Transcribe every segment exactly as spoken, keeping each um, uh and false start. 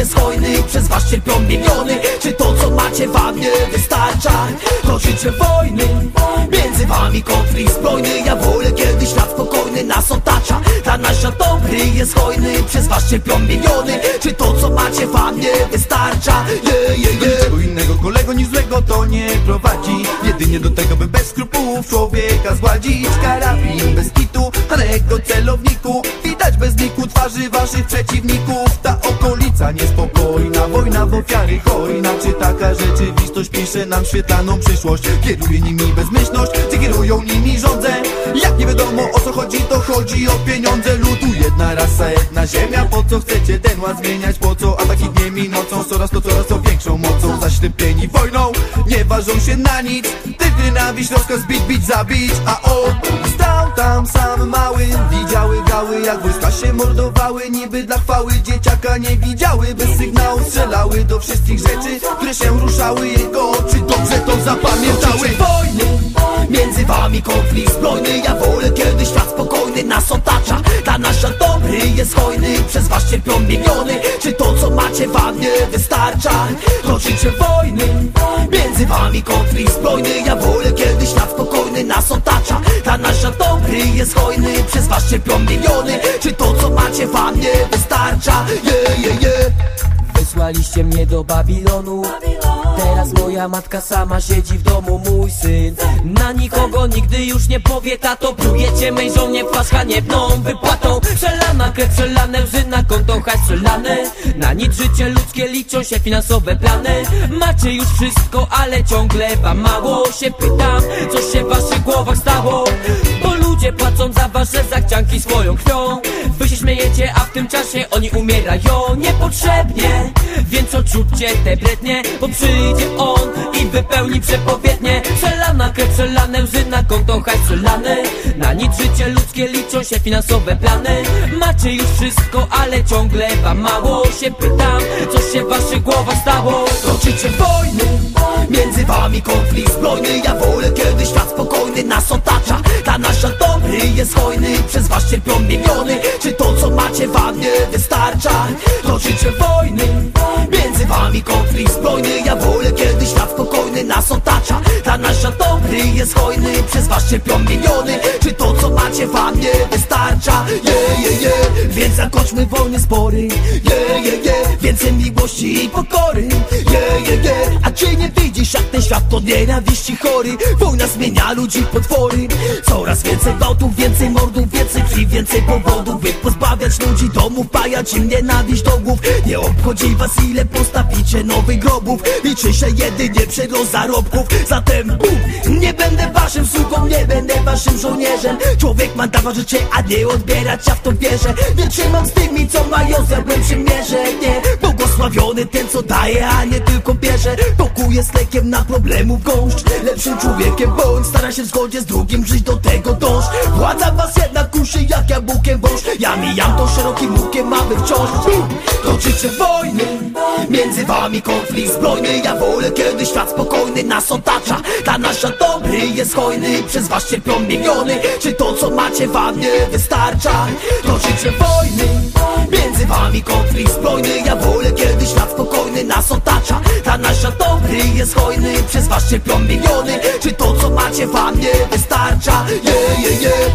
jest hojny, przez was cierpią miliony. Czy to co macie wam nie wystarcza? Toczycie wojny, między wami konflikt zbrojny. Ja wolę kiedy świat spokojny nas otacza. Ta nasza dobry jest hojny, przez was cierpią miliony. Czy to co macie wam nie wystarcza? Yeah, yeah, yeah. Niczego innego kolego niż złego to nie prowadzi. Jedynie do tego by bez skrupułów człowieka zgładzić. Karabin bez kitu, a na jego celowniku widać bez niku twarzy waszych przeciwników. Ta okolica niespokojna, wojna w ofiary hojna. Czy taka rzeczywistość pisze nam świetlaną przyszłość? Kieruje nimi bezmyślność, czy kierują nimi rządzę? Jak nie wiadomo o co chodzi, to chodzi o pieniądze. Ludu jedna rasa, jedna ziemia. Po co chcecie ten ład zmieniać? Po co ataki dniem i nocą? Coraz to coraz to większą mocą. Zaślepieni wojną, nie ważą się na nic. Tylko nienawiść, rozkaz bić, bić, zabić. A on stał tam sam mały. Widziały gały, jak wojska się mordowały. Niby dla chwały dzieciaka nie widziały. Bez sygnału strzelały do wszystkich rzeczy, które się ruszały. Jego oczy dobrze to zapamiętały. Wojny, między wami konflikt zbrojny. Ja wolę kiedy świat spokojny nas otacza. Ta nasza dobry jest hojny, przez was cierpią miliony. Czy to co macie wam nie wystarcza? Toczycie wojny, między wami konflikt zbrojny. Ja wolę kiedy świat spokojny nas otacza. Ta nasza dobry jest hojny, przez was cierpią miliony. Czy to co macie wam nie wystarcza? Yeah, yeah, yeah. Wysłaliście mnie do Babilonu. Teraz moja matka sama siedzi w domu, mój syn na nikogo nigdy już nie powie tato. Plujecie mej żonie w twarz haniebną wypłatą. Przelana krew, przelane łzy na konto, hajs przelane. Na nic życie ludzkie liczą się finansowe plany. Macie już wszystko, ale ciągle wam mało. Się pytam, co się w waszych głowach stało? Bo ludzie płacą za wasze zachcianki swoją krwią. Wy się śmiejecie, a w tym czasie oni umierają niepotrzebnie. Więc odrzućcie te brednie, bo przyjdzie on i wypełni przepowiednie. Przelana krew, przelane łzy na konto, hajs przelane. Na nic życie ludzkie liczą się finansowe plany. Macie już wszystko, ale ciągle wam mało. Się pytam, co się w waszych głowach stało? Toczycie wojny, między wami konflikt zbrojny. Ja wolę kiedy świat spokojny nas otacza. Ta nasza dobry jest hojny, przez was cierpią miliony. Czy to co macie wam nie wystarcza? Toczycie wojny, między wami konflikt zbrojny. Ja wolę kiedy świat spokojny nas otacza. Ta nasza dobry jest hojny, przez was cierpią miliony. Czy to co macie wam nie wystarcza? Yeah, yeah, yeah. Więc zakończmy wojny spory. Yeah, yeah, yeah. Więcej miłości i pokory. Yeah, yeah, yeah. A czy nie widzisz jak ten świat to nienawiści chory? Wojna zmienia ludzi w potwory. Coraz więcej gwałtów, więcej mordów, więcej krwi, więcej powodów. By pozbawiać ludzi domów, pajać im nienawiść do głów. Nie obchodzi was ile postawicie nowych grobów. Liczy się jedynie przerost zarobków. Zatem bum, nie będę waszym sługą, nie będę waszym żołnierzem. Człowiek ma dawać życie, a nie odbierać, ja w to wierzę. Nie trzymam z tymi co mają zębem przymierze. Nie, błogosławiony ten co daje, a nie tylko bierze. Pokój jest lekiem na problemów gąszcz. Lepszym człowiekiem bądź, stara się w zgodzie z drugim żyć, do tego dąż. Władza was jednak kuszy jak jabłkiem wąż. Ja mijam to szerokim łukiem, aby wciąż toczycie wojny, między wami konflikt zbrojny. Ja wolę kiedy świat spokojny nas otacza. Ta nasza dobry jest hojny, przez was cierpią miliony. Czy to co macie wam nie wystarcza? Toczycie wojny, między wami konflikt zbrojny. Ja wolę kiedy świat spokojny nas otacza. Ta nasza dobry jest hojny, przez was cierpią miliony. Czy to co macie wam nie wystarcza? Yeah, yeah, yeah.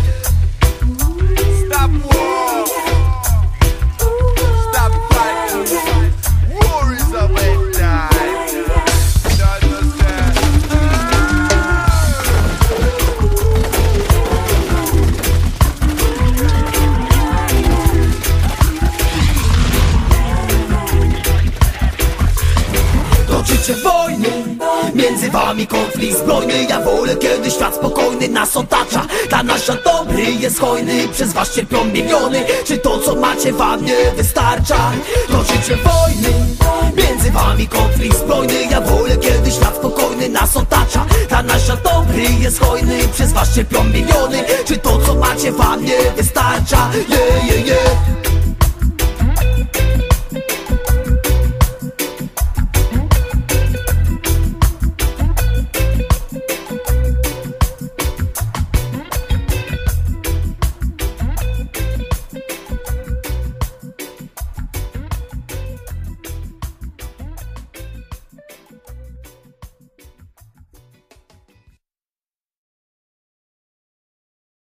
Stop war. Stop fighting. War is a bad time. You understand? Toczycie wojny, między wami konflikt zbrojny. Ja wolę kiedy świat spokojny nas otacza. Ta nasza dobry jest hojny, przez was cierpią miliony. Czy to co macie wam nie wystarcza? Toczycie wojny, między wami konflikt zbrojny. Ja wolę kiedy świat spokojny nas otacza. Ta nasza dobry jest hojny, przez was cierpią miliony. Czy to co macie wam nie wystarcza? Yeah, yeah, yeah.